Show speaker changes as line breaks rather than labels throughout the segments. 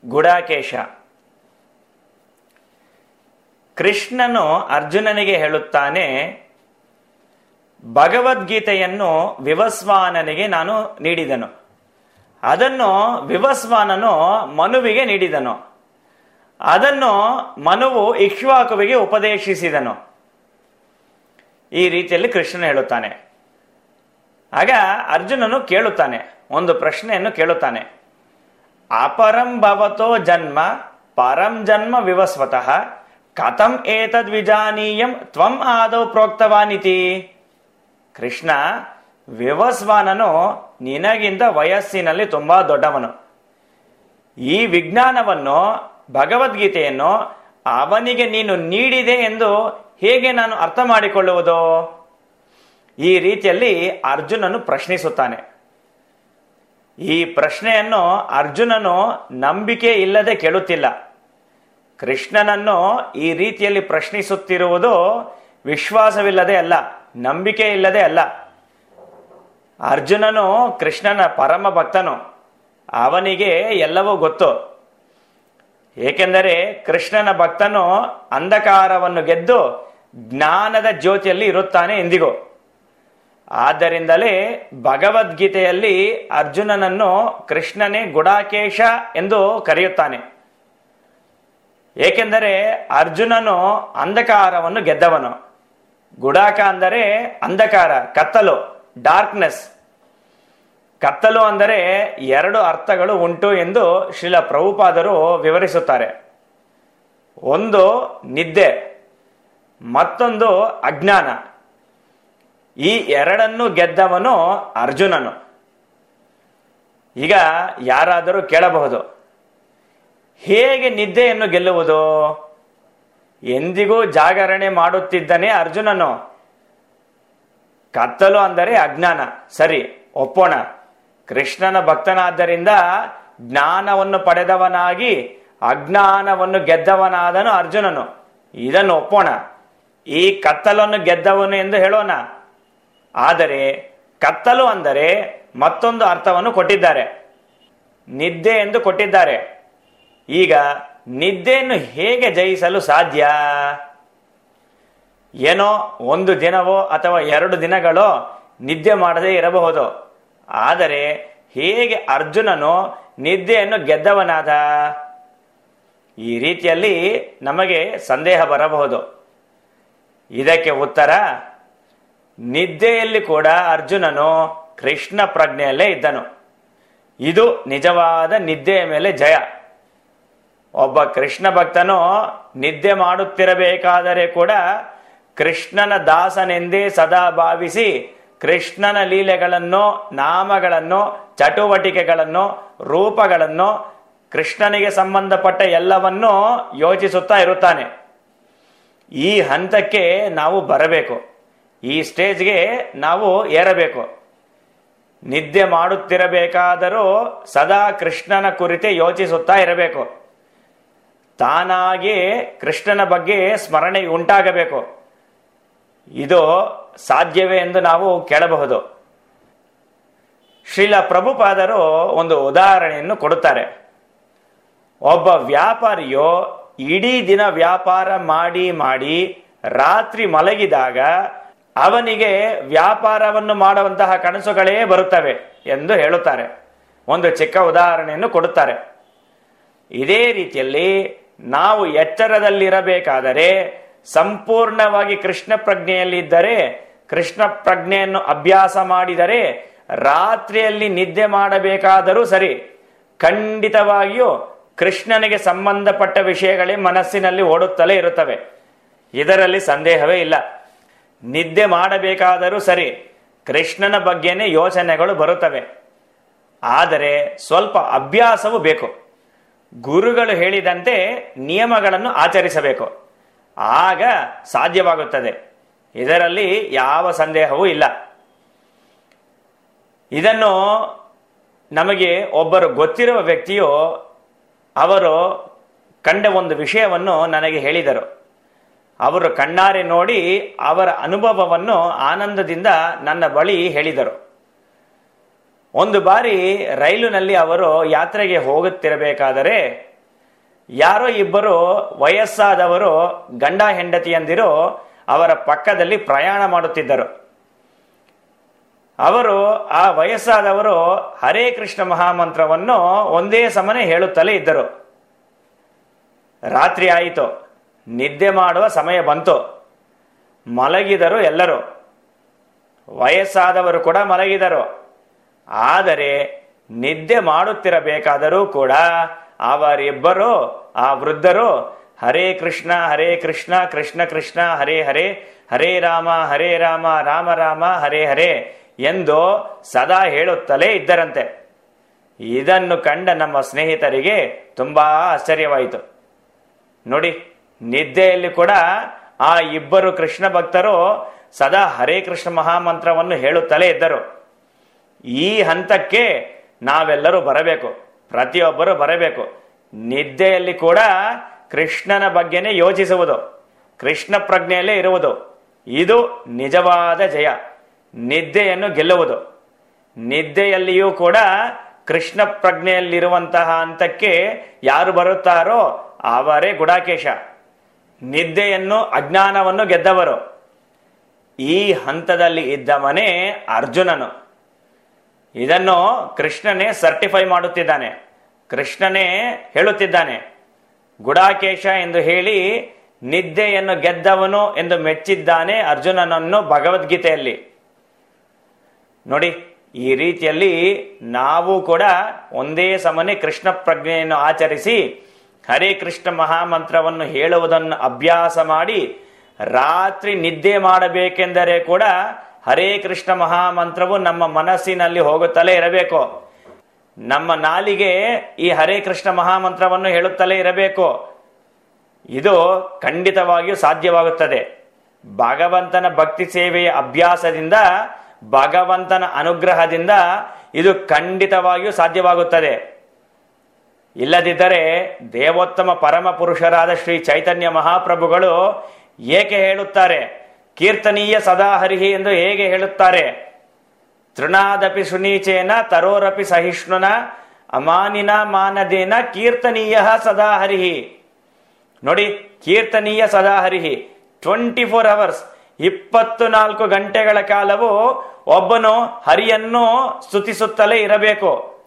ಗುಡಾಕೇಶ. ಕೃಷ್ಣನು ಅರ್ಜುನನಿಗೆ ಹೇಳುತ್ತಾನೆ, ಭಗವದ್ಗೀತೆಯನ್ನು ವಿವಸ್ವಾನನಿಗೆ ನಾನು ನೀಡಿದನು, ಅದನ್ನು ವಿವಸ್ವಾನನು ಮನುವಿಗೆ ನೀಡಿದನು, ಅದನ್ನು ಮನುವು ಇಕ್ಷ್ವಾಕುವಿಗೆ ಉಪದೇಶಿಸಿದನು. ಈ ರೀತಿಯಲ್ಲಿ ಕೃಷ್ಣನು ಹೇಳುತ್ತಾನೆ. ಆಗ ಅರ್ಜುನನು ಕೇಳುತ್ತಾನೆ, ಒಂದು ಪ್ರಶ್ನೆಯನ್ನು ಕೇಳುತ್ತಾನೆ. ಅಪರಂ ಭವತೋ ಜನ್ಮ ಪರಂ ಜನ್ಮ ವಿವಸ್ವತಃ ಕಥಂ ಏತದ್ ವಿಜಾನೀಯಂ ತ್ವಂ ಆದೌ ಪ್ರೋಕ್ತವಾನಿತಿ. ಕೃಷ್ಣ, ವಿವಸ್ವಾನನು ನಿನಗಿಂತ ವಯಸ್ಸಿನಲ್ಲಿ ತುಂಬಾ ದೊಡ್ಡವನು. ಈ ವಿಜ್ಞಾನವನ್ನು, ಭಗವದ್ಗೀತೆಯನ್ನು ಅವನಿಗೆ ನೀನು ನೀಡಿದೆ ಎಂದು ಹೇಗೆ ನಾನು ಅರ್ಥ ಮಾಡಿಕೊಳ್ಳುವುದು? ಈ ರೀತಿಯಲ್ಲಿ ಅರ್ಜುನನು ಪ್ರಶ್ನಿಸುತ್ತಾನೆ. ಈ ಪ್ರಶ್ನೆಯನ್ನು ಅರ್ಜುನನು ನಂಬಿಕೆ ಇಲ್ಲದೆ ಕೇಳುತ್ತಿಲ್ಲ. ಕೃಷ್ಣನನ್ನು ಈ ರೀತಿಯಲ್ಲಿ ಪ್ರಶ್ನಿಸುತ್ತಿರುವುದು ವಿಶ್ವಾಸವಿಲ್ಲದೆ ಅಲ್ಲ, ನಂಬಿಕೆ ಇಲ್ಲದೆ ಅಲ್ಲ. ಅರ್ಜುನನು ಕೃಷ್ಣನ ಪರಮ ಭಕ್ತನು, ಅವನಿಗೆ ಎಲ್ಲವೂ ಗೊತ್ತು. ಏಕೆಂದರೆ ಕೃಷ್ಣನ ಭಕ್ತನು ಅಂಧಕಾರವನ್ನು ಗೆದ್ದು ಜ್ಞಾನದ ಜ್ಯೋತಿಯಲ್ಲಿ ಇರುತ್ತಾನೆ ಎಂದಿಗೂ. ಆದ್ದರಿಂದಲೇ ಭಗವದ್ಗೀತೆಯಲ್ಲಿ ಅರ್ಜುನನನ್ನು ಕೃಷ್ಣನೇ ಗುಡಾಕೇಶ ಎಂದು ಕರೆಯುತ್ತಾನೆ. ಏಕೆಂದರೆ ಅರ್ಜುನನು ಅಂಧಕಾರವನ್ನು ಗೆದ್ದವನು. ಗುಡಾಕ ಅಂದರೆ ಅಂಧಕಾರ, ಕತ್ತಲು, ಡಾರ್ಕ್ನೆಸ್. ಕತ್ತಲು ಅಂದರೆ ಎರಡು ಅರ್ಥಗಳು ಉಂಟು ಎಂದು ಶ್ರೀಲ ಪ್ರಭುಪಾದರು ವಿವರಿಸುತ್ತಾರೆ. ಒಂದು ನಿದ್ದೆ, ಮತ್ತೊಂದು ಅಜ್ಞಾನ. ಈ ಎರಡನ್ನು ಗೆದ್ದವನು ಅರ್ಜುನನು. ಈಗ ಯಾರಾದರೂ ಕೇಳಬಹುದು, ಹೇಗೆ ನಿದ್ದೆಯನ್ನು ಗೆಲ್ಲುವುದು? ಎಂದಿಗೂ ಜಾಗರಣೆ ಮಾಡುತ್ತಿದ್ದನೇ ಅರ್ಜುನನು. ಕತ್ತಲು ಅಂದರೆ ಅಜ್ಞಾನ, ಸರಿ, ಒಪ್ಪೋಣ. ಕೃಷ್ಣನ ಭಕ್ತನಾದ್ದರಿಂದ ಜ್ಞಾನವನ್ನು ಪಡೆದವನಾಗಿ ಅಜ್ಞಾನವನ್ನು ಗೆದ್ದವನಾದನು ಅರ್ಜುನನು. ಇದನ್ನು ಒಪ್ಪೋಣ. ಈ ಕತ್ತಲನ್ನು ಗೆದ್ದವನು ಎಂದು ಹೇಳೋಣ. ಆದರೆ ಕತ್ತಲು ಅಂದರೆ ಮತ್ತೊಂದು ಅರ್ಥವನ್ನು ಕೊಟ್ಟಿದ್ದಾರೆ, ನಿದ್ದೆ ಎಂದು ಕೊಟ್ಟಿದ್ದಾರೆ. ಈಗ ನಿದ್ದೆಯನ್ನು ಹೇಗೆ ಜಯಿಸಲು ಸಾಧ್ಯ? ಏನೋ ಒಂದು ದಿನವೋ ಅಥವಾ 2 ದಿನಗಳೋ ನಿದ್ದೆ ಮಾಡದೇ ಇರಬಹುದು. ಆದರೆ ಹೇಗೆ ಅರ್ಜುನನು ನಿದ್ದೆಯನ್ನು ಗೆದ್ದವನಾದ? ಈ ರೀತಿಯಲ್ಲಿ ನಮಗೆ ಸಂದೇಹ ಬರಬಹುದು. ಇದಕ್ಕೆ ಉತ್ತರ, ನಿದ್ದೆಯಲ್ಲಿ ಕೂಡ ಅರ್ಜುನನು ಕೃಷ್ಣ ಪ್ರಜ್ಞೆಯಲ್ಲೇ ಇದ್ದನು. ಇದು ನಿಜವಾದ ನಿದ್ದೆಯ ಮೇಲೆ ಜಯ. ಒಬ್ಬ ಕೃಷ್ಣ ಭಕ್ತನು ನಿದ್ದೆ ಮಾಡುತ್ತಿರಬೇಕಾದರೆ ಕೂಡ ಕೃಷ್ಣನ ದಾಸನೆಂದೇ ಸದಾ ಭಾವಿಸಿ ಕೃಷ್ಣನ ಲೀಲೆಗಳನ್ನು, ನಾಮಗಳನ್ನು, ಚಟುವಟಿಕೆಗಳನ್ನು, ರೂಪಗಳನ್ನು, ಕೃಷ್ಣನಿಗೆ ಸಂಬಂಧಪಟ್ಟ ಎಲ್ಲವನ್ನೂ ಯೋಚಿಸುತ್ತಾ ಇರುತ್ತಾನೆ. ಈ ಹಂತಕ್ಕೆ ನಾವು ಬರಬೇಕು, ಈ ಸ್ಟೇಜ್ಗೆ ನಾವು ಏರಬೇಕು. ನಿದ್ದೆ ಮಾಡುತ್ತಿರಬೇಕಾದರೂ ಸದಾ ಕೃಷ್ಣನ ಕುರಿತೇ ಯೋಚಿಸುತ್ತಾ ಇರಬೇಕು. ತಾನಾಗಿ ಕೃಷ್ಣನ ಬಗ್ಗೆ ಸ್ಮರಣೆ ಉಂಟಾಗಬೇಕು. ಇದು ಸಾಧ್ಯವೇ ಎಂದು ನಾವು ಕೇಳಬಹುದು. ಶ್ರೀಲ ಪ್ರಭುಪಾದರು ಒಂದು ಉದಾಹರಣೆಯನ್ನು ಕೊಡುತ್ತಾರೆ. ಒಬ್ಬ ವ್ಯಾಪಾರಿಯು ಇಡೀ ದಿನ ವ್ಯಾಪಾರ ಮಾಡಿ ಮಾಡಿ ರಾತ್ರಿ ಮಲಗಿದಾಗ ಅವನಿಗೆ ವ್ಯಾಪಾರವನ್ನು ಮಾಡುವಂತಹ ಕನಸುಗಳೇ ಬರುತ್ತವೆ ಎಂದು ಹೇಳುತ್ತಾರೆ. ಒಂದು ಚಿಕ್ಕ ಉದಾಹರಣೆಯನ್ನು ಕೊಡುತ್ತಾರೆ. ಇದೇ ರೀತಿಯಲ್ಲಿ ನಾವು ಎಚ್ಚರದಲ್ಲಿರಬೇಕಾದರೆ, ಸಂಪೂರ್ಣವಾಗಿ ಕೃಷ್ಣ ಪ್ರಜ್ಞೆಯಲ್ಲಿದ್ದರೆ, ಕೃಷ್ಣ ಪ್ರಜ್ಞೆಯನ್ನು ಅಭ್ಯಾಸ ಮಾಡಿದರೆ, ರಾತ್ರಿಯಲ್ಲಿ ನಿದ್ದೆ ಮಾಡಬೇಕಾದರೂ ಸರಿ, ಖಂಡಿತವಾಗಿಯೂ ಕೃಷ್ಣನಿಗೆ ಸಂಬಂಧಪಟ್ಟ ವಿಷಯಗಳೇ ಮನಸ್ಸಿನಲ್ಲಿ ಓಡುತ್ತಲೇ ಇರುತ್ತವೆ. ಇದರಲ್ಲಿ ಸಂದೇಹವೇ ಇಲ್ಲ. ನಿದ್ದೆ ಮಾಡಬೇಕಾದರೂ ಸರಿ, ಕೃಷ್ಣನ ಬಗ್ಗೆನೇ ಯೋಚನೆಗಳು ಬರುತ್ತವೆ. ಆದರೆ ಸ್ವಲ್ಪ ಅಭ್ಯಾಸವೂ ಬೇಕು. ಗುರುಗಳು ಹೇಳಿದಂತೆ ನಿಯಮಗಳನ್ನು ಆಚರಿಸಬೇಕು. ಆಗ ಸಾಧ್ಯವಾಗುತ್ತದೆ. ಇದರಲ್ಲಿ ಯಾವ ಸಂದೇಹವೂ ಇಲ್ಲ. ಇದನ್ನು ನಮಗೆ ಒಬ್ಬರು ಗೊತ್ತಿರುವ ವ್ಯಕ್ತಿಯು ಅವರು ಕಂಡ ಒಂದು ವಿಷಯವನ್ನು ನನಗೆ ಹೇಳಿದರು. ಅವರು ಕಣ್ಣಾರೆ ನೋಡಿ ಅವರ ಅನುಭವವನ್ನು ಆನಂದದಿಂದ ನನ್ನ ಬಳಿ ಹೇಳಿದರು. ಒಂದು ಬಾರಿ ರೈಲಿನಲ್ಲಿ ಅವರು ಯಾತ್ರೆಗೆ ಹೋಗುತ್ತಿರಬೇಕಾದರೆ ಯಾರೋ ಇಬ್ಬರು ವಯಸ್ಸಾದವರು ಗಂಡ ಹೆಂಡತಿಯಂದಿರು ಅವರ ಪಕ್ಕದಲ್ಲಿ ಪ್ರಯಾಣ ಮಾಡುತ್ತಿದ್ದರು. ಅವರು ಆ ವಯಸ್ಸಾದವರು ಹರೇ ಕೃಷ್ಣ ಮಹಾಮಂತ್ರವನ್ನು ಒಂದೇ ಸಮನೆ ಹೇಳುತ್ತಲೇ ಇದ್ದರು. ರಾತ್ರಿ ಆಯಿತು, ನಿದ್ದೆ ಮಾಡುವ ಸಮಯ ಬಂತು. ಮಲಗಿದರು ಎಲ್ಲರೂ. ವಯಸ್ಸಾದವರು ಕೂಡ ಮಲಗಿದರು. ಆದರೆ ನಿದ್ದೆ ಮಾಡುತ್ತಿರಬೇಕಾದರೂ ಕೂಡ ಅವರಿಬ್ಬರು, ಆ ವೃದ್ಧರು, ಹರೇ ಕೃಷ್ಣ ಕೃಷ್ಣ ಕೃಷ್ಣ ಹರೇ ಹರೇ, ಹರೇ ರಾಮ ರಾಮ ರಾಮ ಹರೇ ಹರೇ ಎಂದು ಸದಾ ಹೇಳುತ್ತಲೇ ಇದ್ದರಂತೆ. ಇದನ್ನು ಕಂಡ ನಮ್ಮ ಸ್ನೇಹಿತರಿಗೆ ತುಂಬಾ ಆಶ್ಚರ್ಯವಾಯಿತು. ನೋಡಿ, ನಿದ್ದೆಯಲ್ಲಿ ಕೂಡ ಆ ಇಬ್ಬರು ಕೃಷ್ಣ ಭಕ್ತರು ಸದಾ ಹರೇ ಕೃಷ್ಣ ಮಹಾಮಂತ್ರವನ್ನು ಹೇಳುತ್ತಲೇ ಇದ್ದರು. ಈ ಹಂತಕ್ಕೆ ನಾವೆಲ್ಲರೂ ಬರಬೇಕು, ಪ್ರತಿಯೊಬ್ಬರು ಬರಬೇಕು. ನಿದ್ದೆಯಲ್ಲಿ ಕೂಡ ಕೃಷ್ಣನ ಬಗ್ಗೆನೇ ಯೋಚಿಸುವುದು, ಕೃಷ್ಣ ಪ್ರಜ್ಞೆಯಲ್ಲೇ ಇರುವುದು, ಇದು ನಿಜವಾದ ಜಯ. ನಿದ್ದೆಯನ್ನು ಗೆಲ್ಲುವುದು. ನಿದ್ದೆಯಲ್ಲಿಯೂ ಕೂಡ ಕೃಷ್ಣ ಪ್ರಜ್ಞೆಯಲ್ಲಿರುವಂತಹ ಹಂತಕ್ಕೆ ಯಾರು ಬರುತ್ತಾರೋ ಅವರೇ ಗುಡಾಕೇಶ. ನಿದ್ದೆಯನ್ನು, ಅಜ್ಞಾನವನ್ನು ಗೆದ್ದವರು. ಈ ಹಂತದಲ್ಲಿ ಇದ್ದವನೇ ಅರ್ಜುನನು. ಇದನ್ನು ಕೃಷ್ಣನೇ ಸರ್ಟಿಫೈ ಮಾಡುತ್ತಿದ್ದಾನೆ, ಕೃಷ್ಣನೇ ಹೇಳುತ್ತಿದ್ದಾನೆ. ಗುಡಾಕೇಶ ಎಂದು ಹೇಳಿ ನಿದ್ದೆಯನ್ನು ಗೆದ್ದವನು ಎಂದು ಮೆಚ್ಚಿದ್ದಾನೆ ಅರ್ಜುನನನ್ನು ಭಗವದ್ಗೀತೆಯಲ್ಲಿ. ನೋಡಿ, ಈ ರೀತಿಯಲ್ಲಿ ನಾವು ಕೂಡ ಒಂದೇ ಸಮನೆ ಕೃಷ್ಣ ಪ್ರಜ್ಞೆಯನ್ನು ಆಚರಿಸಿ ಹರೇ ಕೃಷ್ಣ ಮಹಾಮಂತ್ರವನ್ನು ಹೇಳುವುದನ್ನು ಅಭ್ಯಾಸ ಮಾಡಿ ರಾತ್ರಿ ನಿದ್ದೆ ಮಾಡಬೇಕೆಂದರೆ ಕೂಡ ಹರೇ ಕೃಷ್ಣ ಮಹಾಮಂತ್ರವು ನಮ್ಮ ಮನಸ್ಸಿನಲ್ಲಿ ಹೋಗುತ್ತಲೇ ಇರಬೇಕು. ನಮ್ಮ ನಾಲಿಗೆ ಈ ಹರೇ ಕೃಷ್ಣ ಮಹಾಮಂತ್ರವನ್ನು ಹೇಳುತ್ತಲೇ ಇರಬೇಕು. ಇದು ಖಂಡಿತವಾಗಿಯೂ ಸಾಧ್ಯವಾಗುತ್ತದೆ. ಭಗವಂತನ ಭಕ್ತಿ ಸೇವೆಯ ಅಭ್ಯಾಸದಿಂದ, ಭಗವಂತನ ಅನುಗ್ರಹದಿಂದ ಇದು ಖಂಡಿತವಾಗಿಯೂ ಸಾಧ್ಯವಾಗುತ್ತದೆ. ಇಲ್ಲದಿದ್ದರೆ ದೇವೋತ್ತಮ ಪರಮ ಪುರುಷರಾದ ಶ್ರೀ ಚೈತನ್ಯ ಮಹಾಪ್ರಭುಗಳು ಏಕೆ ಹೇಳುತ್ತಾರೆ? ಕೀರ್ತನೀಯ ಸದಾ ಹರಿಹಿ ಎಂದು ಹೇಗೆ ಹೇಳುತ್ತಾರೆ? ತೃಣಾದಪಿ ಸುನೀಚೇನ ತರೋರಪಿ ಸಹಿಷ್ಣುನ ಅಮಾನಿನ ಮಾನದೇನ ಕೀರ್ತನೀಯ ಸದಾ ಹರಿಹಿ. ನೋಡಿ, ಕೀರ್ತನೀಯ ಸದಾ ಹರಿಹಿ 24 hours, 24 ಗಂಟೆಗಳ ಕಾಲವು ಒಬ್ಬನು ಹರಿಯನ್ನು ಸ್ತುತಿಸುತ್ತಲೇ ಇರಬೇಕು.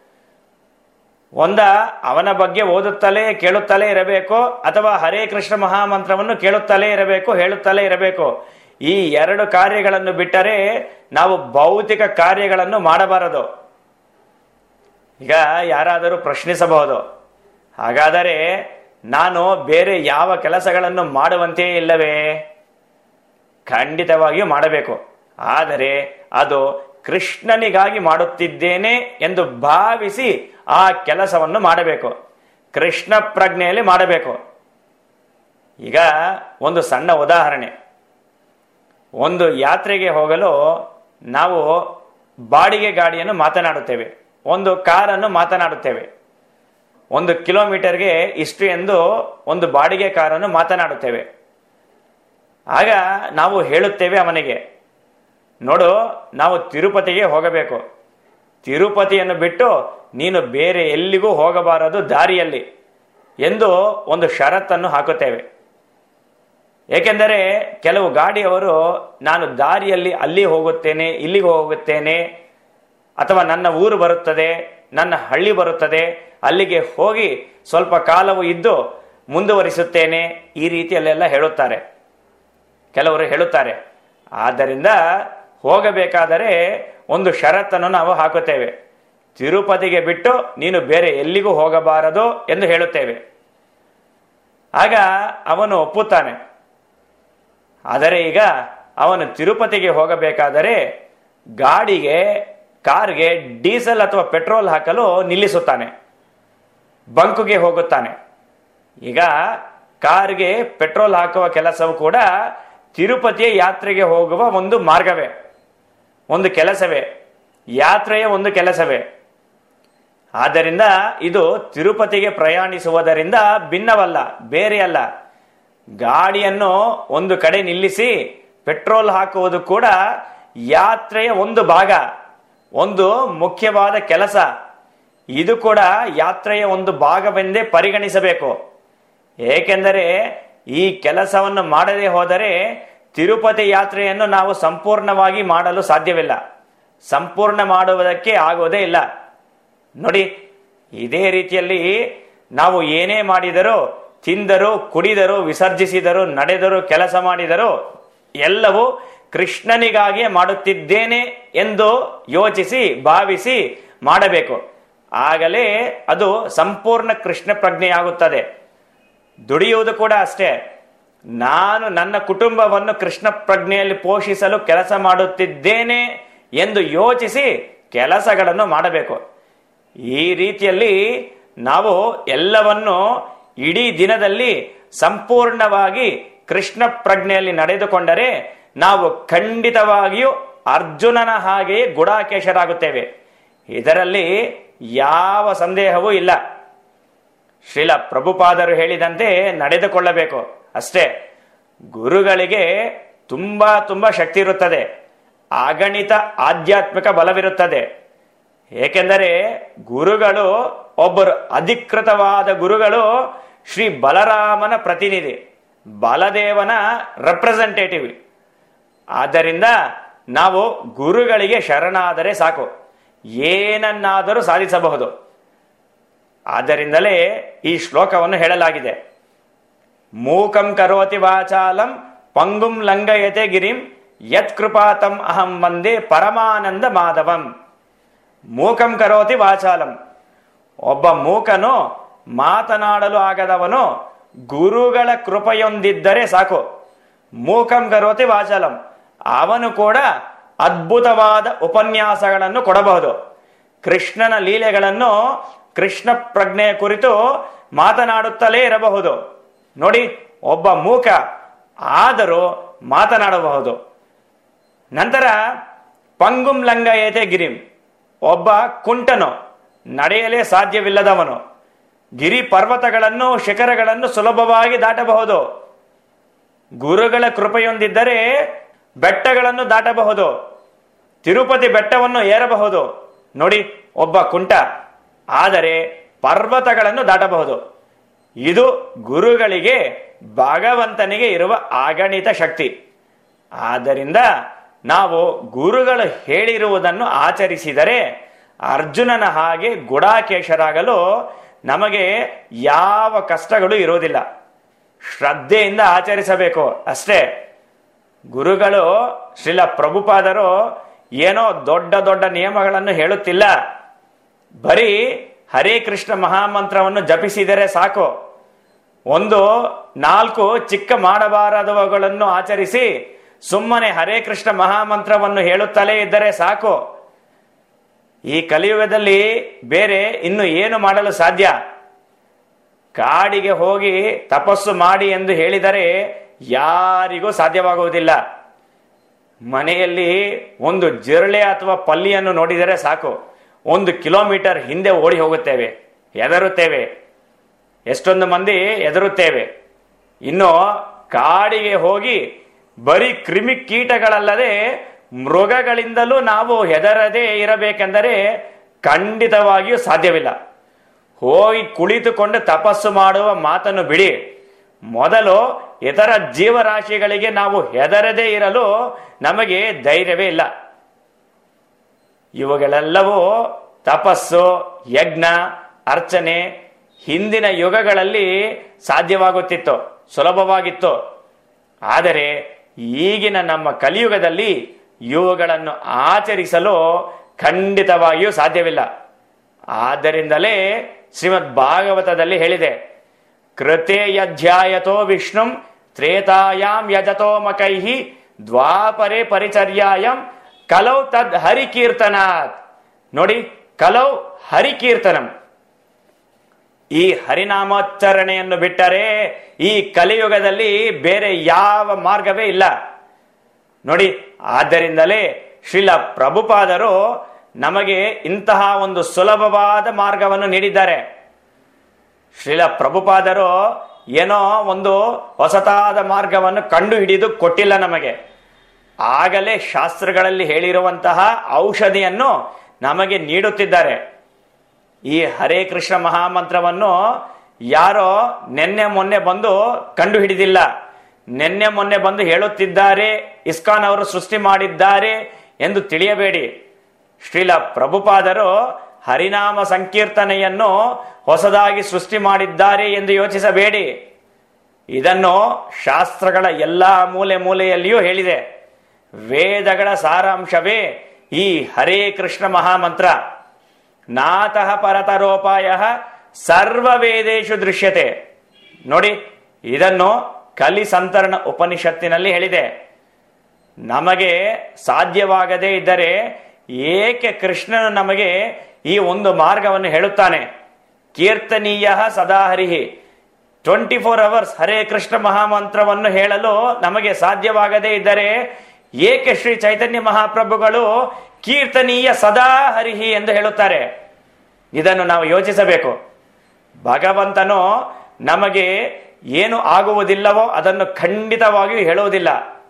ಅವನ ಬಗ್ಗೆ ಓದುತ್ತಲೇ ಕೇಳುತ್ತಲೇ ಇರಬೇಕು, ಅಥವಾ ಹರೇ ಕೃಷ್ಣ ಮಹಾಮಂತ್ರವನ್ನು ಕೇಳುತ್ತಲೇ ಇರಬೇಕು, ಹೇಳುತ್ತಲೇ ಇರಬೇಕು. ಈ 2 ಕಾರ್ಯಗಳನ್ನು ಬಿಟ್ಟರೆ ನಾವು ಭೌತಿಕ ಕಾರ್ಯಗಳನ್ನು ಮಾಡಬಾರದು. ಈಗ ಯಾರಾದರೂ ಪ್ರಶ್ನಿಸಬಹುದು, ಹಾಗಾದರೆ ನಾನು ಬೇರೆ ಯಾವ ಕೆಲಸಗಳನ್ನು ಮಾಡುವಂತೆಯೇ ಇಲ್ಲವೇ? ಖಂಡಿತವಾಗಿಯೂ ಮಾಡಬೇಕು. ಆದರೆ ಅದು ಕೃಷ್ಣನಿಗಾಗಿ ಮಾಡುತ್ತಿದ್ದೇನೆ ಎಂದು ಭಾವಿಸಿ ಆ ಕೆಲಸವನ್ನು ಮಾಡಬೇಕು. ಕೃಷ್ಣ ಪ್ರಜ್ಞೆಯಲ್ಲಿ ಮಾಡಬೇಕು. ಈಗ ಒಂದು ಸಣ್ಣ ಉದಾಹರಣೆ. ಒಂದು ಯಾತ್ರೆಗೆ ಹೋಗಲು ನಾವು ಬಾಡಿಗೆ ಗಾಡಿಯನ್ನು ಮಾತನಾಡುತ್ತೇವೆ, ಒಂದು ಕಾರನ್ನು ಮಾತನಾಡುತ್ತೇವೆ. 1 ಕಿಲೋಮೀಟರ್ಗೆ ಇಷ್ಟು ಎಂದು ಒಂದು ಬಾಡಿಗೆ ಕಾರನ್ನು ಮಾತನಾಡುತ್ತೇವೆ. ಆಗ ನಾವು ಹೇಳುತ್ತೇವೆ ಅವನಿಗೆ, ನೋಡು, ನಾವು ತಿರುಪತಿಗೆ ಹೋಗಬೇಕು, ತಿರುಪತಿಯನ್ನು ಬಿಟ್ಟು ನೀನು ಬೇರೆ ಎಲ್ಲಿಗೂ ಹೋಗಬಾರದು ದಾರಿಯಲ್ಲಿ ಎಂದು ಒಂದು ಷರತ್ತನ್ನು ಹಾಕುತ್ತೇವೆ. ಏಕೆಂದರೆ ಕೆಲವು ಗಾಡಿಯವರು ನಾನು ದಾರಿಯಲ್ಲಿ ಅಲ್ಲಿ ಹೋಗುತ್ತೇನೆ, ಇಲ್ಲಿಗೆ ಹೋಗುತ್ತೇನೆ, ಅಥವಾ ನನ್ನ ಊರು ಬರುತ್ತದೆ, ನನ್ನ ಹಳ್ಳಿ ಬರುತ್ತದೆ, ಅಲ್ಲಿಗೆ ಹೋಗಿ ಸ್ವಲ್ಪ ಕಾಲವು ಇದ್ದು ಮುಂದುವರಿಸುತ್ತೇನೆ, ಈ ರೀತಿಯಲ್ಲೆಲ್ಲ ಹೇಳುತ್ತಾರೆ. ಕೆಲವರು ಹೇಳುತ್ತಾರೆ. ಆದ್ದರಿಂದ ಹೋಗಬೇಕಾದರೆ ಒಂದು ಷರತ್ತನ್ನು ನಾವು ಹಾಕುತ್ತೇವೆ, ತಿರುಪತಿಗೆ ಬಿಟ್ಟು ನೀನು ಬೇರೆ ಎಲ್ಲಿಗೂ ಹೋಗಬಾರದು ಎಂದು ಹೇಳುತ್ತೇವೆ. ಆಗ ಅವನು ಒಪ್ಪುತ್ತಾನೆ. ಆದರೆ ಈಗ ಅವನು ತಿರುಪತಿಗೆ ಹೋಗಬೇಕಾದರೆ ಕಾರ್ಗೆ ಡೀಸೆಲ್ ಅಥವಾ ಪೆಟ್ರೋಲ್ ಹಾಕಲು ನಿಲ್ಲಿಸುತ್ತಾನೆ, ಬಂಕ್ಗೆ ಹೋಗುತ್ತಾನೆ. ಈಗ ಕಾರ್ಗೆ ಪೆಟ್ರೋಲ್ ಹಾಕುವ ಕೆಲಸವು ಕೂಡ ತಿರುಪತಿಯ ಯಾತ್ರೆಗೆ ಹೋಗುವ ಒಂದು ಮಾರ್ಗವೇ, ಒಂದು ಕೆಲಸವೇ, ಯಾತ್ರೆಯ ಒಂದು ಕೆಲಸವೇ. ಆದ್ದರಿಂದ ಇದು ತಿರುಪತಿಗೆ ಪ್ರಯಾಣಿಸುವುದರಿಂದ ಭಿನ್ನವಲ್ಲ, ಬೇರೆಯಲ್ಲ. ಗಾಡಿಯನ್ನು ಒಂದು ಕಡೆ ನಿಲ್ಲಿಸಿ ಪೆಟ್ರೋಲ್ ಹಾಕುವುದು ಕೂಡ ಯಾತ್ರೆಯ ಒಂದು ಭಾಗ, ಒಂದು ಮುಖ್ಯವಾದ ಕೆಲಸ. ಇದು ಕೂಡ ಯಾತ್ರೆಯ ಒಂದು ಭಾಗವೆಂದೇ ಪರಿಗಣಿಸಬೇಕು. ಏಕೆಂದರೆ ಈ ಕೆಲಸವನ್ನು ಮಾಡದೆ ಹೋದರೆ ತಿರುಪತಿ ಯಾತ್ರೆಯನ್ನು ನಾವು ಸಂಪೂರ್ಣವಾಗಿ ಮಾಡಲು ಸಾಧ್ಯವಿಲ್ಲ, ಸಂಪೂರ್ಣ ಮಾಡುವುದಕ್ಕೆ ಆಗೋದೇ ಇಲ್ಲ. ನೋಡಿ, ಇದೇ ರೀತಿಯಲ್ಲಿ ನಾವು ಏನೇ ಮಾಡಿದರೂ, ತಿಂದರೂ, ಕುಡಿದರೂ, ವಿಸರ್ಜಿಸಿದರೂ, ನಡೆದರೂ, ಕೆಲಸ ಮಾಡಿದರೂ ಎಲ್ಲವೂ ಕೃಷ್ಣನಿಗಾಗಿಯೇ ಮಾಡುತ್ತಿದ್ದೇನೆ ಎಂದು ಯೋಚಿಸಿ ಭಾವಿಸಿ ಮಾಡಬೇಕು. ಆಗಲೇ ಅದು ಸಂಪೂರ್ಣ ಕೃಷ್ಣ ಪ್ರಜ್ಞೆಯಾಗುತ್ತದೆ. ದುಡಿಯುವುದು ಕೂಡ ಅಷ್ಟೇ. ನಾನು ನನ್ನ ಕುಟುಂಬವನ್ನು ಕೃಷ್ಣ ಪ್ರಜ್ಞೆಯಲ್ಲಿ ಪೋಷಿಸಲು ಕೆಲಸ ಮಾಡುತ್ತಿದ್ದೇನೆ ಎಂದು ಯೋಚಿಸಿ ಕೆಲಸಗಳನ್ನು ಮಾಡಬೇಕು. ಈ ರೀತಿಯಲ್ಲಿ ನಾವು ಎಲ್ಲವನ್ನು ಇಡೀ ದಿನದಲ್ಲಿ ಸಂಪೂರ್ಣವಾಗಿ ಕೃಷ್ಣ ಪ್ರಜ್ಞೆಯಲ್ಲಿ ನಡೆದುಕೊಂಡರೆ ನಾವು ಖಂಡಿತವಾಗಿಯೂ ಅರ್ಜುನನ ಹಾಗೆಯೇ ಗುಡಾಕೇಶರಾಗುತ್ತೇವೆ. ಇದರಲ್ಲಿ ಯಾವ ಸಂದೇಹವೂ ಇಲ್ಲ. ಶ್ರೀಲ ಪ್ರಭುಪಾದರು ಹೇಳಿದಂತೆ ನಡೆದುಕೊಳ್ಳಬೇಕು ಅಷ್ಟೇ. ಗುರುಗಳಿಗೆ ತುಂಬಾ ತುಂಬಾ ಶಕ್ತಿ ಇರುತ್ತದೆ, ಅಗಣಿತ ಆಧ್ಯಾತ್ಮಿಕ ಬಲವಿರುತ್ತದೆ. ಏಕೆಂದರೆ ಗುರುಗಳು, ಒಬ್ಬರು ಅಧಿಕೃತವಾದ ಗುರುಗಳು ಶ್ರೀ ಬಲರಾಮನ ಪ್ರತಿನಿಧಿ, ಬಲದೇವನ ರೆಪ್ರೆಸೆಂಟೇಟಿವ್. ಆದ್ದರಿಂದ ನಾವು ಗುರುಗಳಿಗೆ ಶರಣಾದರೆ ಸಾಕು, ಏನನ್ನಾದರೂ ಸಾಧಿಸಬಹುದು. ಆದ್ದರಿಂದಲೇ ಈ ಶ್ಲೋಕವನ್ನು ಹೇಳಲಾಗಿದೆ. ಮೂಕಂ ಕರೋತಿ ವಾಚಾಲಂ ಪಂಗುಂ ಲಂಘಯತೆ ಗಿರಿಂ ಯತ್ಕೃಪಾತಂ ಅಹಂ ವಂದೇ ಪರಮಾನಂದ ಮಾಧವಂ. ಮೂಕಂ ಕರೋತಿ ವಾಚಾಲಂ, ಒಬ್ಬ ಮೂಕನು, ಮಾತನಾಡಲು ಆಗದವನು ಗುರುಗಳ ಕೃಪೆಯೊಂದಿದ್ದರೆ ಸಾಕು. ಮೂಕಂ ಕರೋತಿ ವಾಚಾಲಂ, ಅವನು ಕೂಡ ಅದ್ಭುತವಾದ ಉಪನ್ಯಾಸಗಳನ್ನು ಕೊಡಬಹುದು. ಕೃಷ್ಣನ ಲೀಲೆಗಳನ್ನು, ಕೃಷ್ಣ ಪ್ರಜ್ಞೆಯ ಕುರಿತು ಮಾತನಾಡುತ್ತಲೇ ಇರಬಹುದು. ನೋಡಿ, ಒಬ್ಬ ಮೂಕ ಆದರೂ ಮಾತನಾಡಬಹುದು. ನಂತರ ಪಂಗುಂ ಲಂಘಯತೆ ಗಿರಿಂ, ಒಬ್ಬ ಕುಂಟನು, ನಡೆಯಲೇ ಸಾಧ್ಯವಿಲ್ಲದವನು, ಗಿರಿ ಪರ್ವತಗಳನ್ನು, ಶಿಖರಗಳನ್ನು ಸುಲಭವಾಗಿ ದಾಟಬಹುದು. ಗುರುಗಳ ಕೃಪೆಯೊಂದಿದ್ದರೆ ಬೆಟ್ಟಗಳನ್ನು ದಾಟಬಹುದು, ತಿರುಪತಿ ಬೆಟ್ಟವನ್ನು ಏರಬಹುದು. ನೋಡಿ, ಒಬ್ಬ ಕುಂಟ ಆದರೆ ಪರ್ವತಗಳನ್ನು ದಾಟಬಹುದು. ಇದು ಗುರುಗಳಿಗೆ, ಭಗವಂತನಿಗೆ ಇರುವ ಅಗಣಿತ ಶಕ್ತಿ. ಆದ್ದರಿಂದ ನಾವು ಗುರುಗಳು ಹೇಳಿರುವುದನ್ನು ಆಚರಿಸಿದರೆ ಅರ್ಜುನನ ಹಾಗೆ ಗುಡಾಕೇಶರಾಗಲು ನಮಗೆ ಯಾವ ಕಷ್ಟಗಳು ಇರುವುದಿಲ್ಲ. ಶ್ರದ್ಧೆಯಿಂದ ಆಚರಿಸಬೇಕು ಅಷ್ಟೇ. ಗುರುಗಳು, ಶ್ರೀಲ ಪ್ರಭುಪಾದರು ಏನೋ ದೊಡ್ಡ ದೊಡ್ಡ ನಿಯಮಗಳನ್ನು ಹೇಳುತ್ತಿಲ್ಲ. ಬರೀ ಹರೇ ಕೃಷ್ಣ ಮಹಾಮಂತ್ರವನ್ನು ಜಪಿಸಿದರೆ ಸಾಕು. 4 ಚಿಕ್ಕ ಮಾಡಬಾರದವುಗಳನ್ನು ಆಚರಿಸಿ ಸುಮ್ಮನೆ ಹರೇ ಕೃಷ್ಣ ಮಹಾಮಂತ್ರವನ್ನು ಹೇಳುತ್ತಲೇ ಇದ್ದರೆ ಸಾಕು. ಈ ಕಲಿಯುಗದಲ್ಲಿ ಬೇರೆ ಇನ್ನು ಏನು ಮಾಡಲು ಸಾಧ್ಯ? ಕಾಡಿಗೆ ಹೋಗಿ ತಪಸ್ಸು ಮಾಡಿ ಎಂದು ಹೇಳಿದರೆ ಯಾರಿಗೂ ಸಾಧ್ಯವಾಗುವುದಿಲ್ಲ. ಮನೆಯಲ್ಲಿ ಒಂದು ಜಿರಳೆ ಅಥವಾ ಪಲ್ಲಿಯನ್ನು ನೋಡಿದರೆ ಸಾಕು, 1 ಕಿಲೋಮೀಟರ್ ಹಿಂದೆ ಓಡಿ ಹೋಗುತ್ತೇವೆ, ಹೆದರುತ್ತೇವೆ. ಎಷ್ಟೊಂದು ಮಂದಿ ಹೆದರುತ್ತೇವೆ. ಇನ್ನು ಕಾಡಿಗೆ ಹೋಗಿ ಬರೀ ಕ್ರಿಮಿ ಕೀಟಗಳಲ್ಲದೆ ಮೃಗಗಳಿಂದಲೂ ನಾವು ಹೆದರದೇ ಇರಬೇಕೆಂದರೆ ಖಂಡಿತವಾಗಿಯೂ ಸಾಧ್ಯವಿಲ್ಲ. ಹೋಗಿ ಕುಳಿತುಕೊಂಡು ತಪಸ್ಸು ಮಾಡುವ ಮಾತನ್ನು ಬಿಡಿ. ಮೊದಲು ಇತರ ಜೀವರಾಶಿಗಳಿಗೆ ನಾವು ಹೆದರದೇ ಇರಲು ನಮಗೆ ಧೈರ್ಯವೇ ಇಲ್ಲ. ಇವುಗಳೆಲ್ಲವೂ ತಪಸ್ಸು, ಯಜ್ಞ, ಅರ್ಚನೆ ಹಿಂದಿನ ಯುಗಗಳಲ್ಲಿ ಸಾಧ್ಯವಾಗುತ್ತಿತ್ತು, ಸುಲಭವಾಗಿತ್ತು. ಆದರೆ ಈಗಿನ ನಮ್ಮ ಕಲಿಯುಗದಲ್ಲಿ ಇವುಗಳನ್ನು ಆಚರಿಸಲು ಖಂಡಿತವಾಗಿಯೂ ಸಾಧ್ಯವಿಲ್ಲ. ಆದ್ದರಿಂದಲೇ ಶ್ರೀಮದ್ ಭಾಗವತದಲ್ಲಿ ಹೇಳಿದೆ, ಕೃತೆ ಯಧ್ಯಾಯತೋ ವಿಷ್ಣುಂ ತ್ರೇತಾಯಾಂ ಯಜತೋ ಮಕೈಹಿ ದ್ವಾಪರೆ ಪರಿಚರ್ಯಾಯಂ ಕಲೌ ತದ್ ಹರಿಕೀರ್ತನಾತ್. ನೋಡಿ, ಕಲೌ ಹರಿಕೀರ್ತನಂ. ಈ ಹರಿನಾಮೋಚ್ಚರಣೆಯನ್ನು ಬಿಟ್ಟರೆ ಈ ಕಲಿಯುಗದಲ್ಲಿ ಬೇರೆ ಯಾವ ಮಾರ್ಗವೇ ಇಲ್ಲ. ನೋಡಿ, ಆದ್ದರಿಂದಲೇ ಶ್ರೀಲ ಪ್ರಭುಪಾದರು ನಮಗೆ ಇಂತಹ ಒಂದು ಸುಲಭವಾದ ಮಾರ್ಗವನ್ನು ನೀಡಿದ್ದಾರೆ. ಶ್ರೀಲ ಪ್ರಭುಪಾದರು ಏನೋ ಒಂದು ಹೊಸತಾದ ಮಾರ್ಗವನ್ನು ಕಂಡು ಹಿಡಿದು ಕೊಟ್ಟಿಲ್ಲ ನಮಗೆ. ಆಗಲೇ ಶಾಸ್ತ್ರಗಳಲ್ಲಿ ಹೇಳಿರುವಂತಹ ಔಷಧಿಯನ್ನು ನಮಗೆ ನೀಡುತ್ತಿದ್ದಾರೆ. ಈ ಹರೇ ಕೃಷ್ಣ ಮಹಾಮಂತ್ರವನ್ನು ಯಾರೋ ನಿನ್ನೆ ಮೊನ್ನೆ ಬಂದು ಕಂಡು ಹಿಡಿದಿಲ್ಲ. ನಿನ್ನೆ ಮೊನ್ನೆ ಬಂದು ಹೇಳುತ್ತಿದ್ದಾರೆ ಇಸ್ಕಾನ್ ಅವರು ಸೃಷ್ಟಿ ಮಾಡಿದ್ದಾರೆ ಎಂದು ತಿಳಿಯಬೇಡಿ. ಶ್ರೀಲ ಪ್ರಭುಪಾದರು ಹರಿನಾಮ ಸಂಕೀರ್ತನೆಯನ್ನು ಹೊಸದಾಗಿ ಸೃಷ್ಟಿ ಮಾಡಿದ್ದಾರೆ ಎಂದು ಯೋಚಿಸಬೇಡಿ. ಇದನ್ನು ಶಾಸ್ತ್ರಗಳ ಎಲ್ಲಾ ಮೂಲೆ ಮೂಲೆಯಲ್ಲಿಯೂ ಹೇಳಿದೆ. ವೇದಗಳ ಸಾರಾಂಶವೇ ಈ ಹರೇ ಕೃಷ್ಣ ಮಹಾಮಂತ್ರ. ನಾತಃ ಪರತರೋಪಾಯ ಸರ್ವ ವೇದೇಶು ದೃಶ್ಯತೆ. ನೋಡಿ, ಇದನ್ನು ಕಲಿಸಂತರಣ ಉಪನಿಷತ್ತಿನಲ್ಲಿ ಹೇಳಿದೆ. ನಮಗೆ ಸಾಧ್ಯವಾಗದೇ ಇದ್ದರೆ ಏಕೆ ಕೃಷ್ಣನು ನಮಗೆ ಈ ಒಂದು ಮಾರ್ಗವನ್ನು ಹೇಳುತ್ತಾನೆ? ಕೀರ್ತನೀಯ ಸದಾ ಹರಿಹಿ. 24 hours ಹರೇ ಕೃಷ್ಣ ಮಹಾಮಂತ್ರವನ್ನು ಹೇಳಲು ನಮಗೆ ಸಾಧ್ಯವಾಗದೇ ಇದ್ದರೆ ಏಕೆ ಶ್ರೀ ಚೈತನ್ಯ ಮಹಾಪ್ರಭುಗಳು ಕೀರ್ತನೀಯ ಸದಾ ಹರಿಹಿ ಎಂದು ಹೇಳುತ್ತಾರೆ? ಇದನ್ನು ನಾವು ಯೋಚಿಸಬೇಕು. ಭಗವಂತನು ನಮಗೆ ಏನು ಆಗುವುದಿಲ್ಲವೋ ಅದನ್ನು ಖಂಡಿತವಾಗಿಯೂ ಹೇಳುವುದಿಲ್ಲ.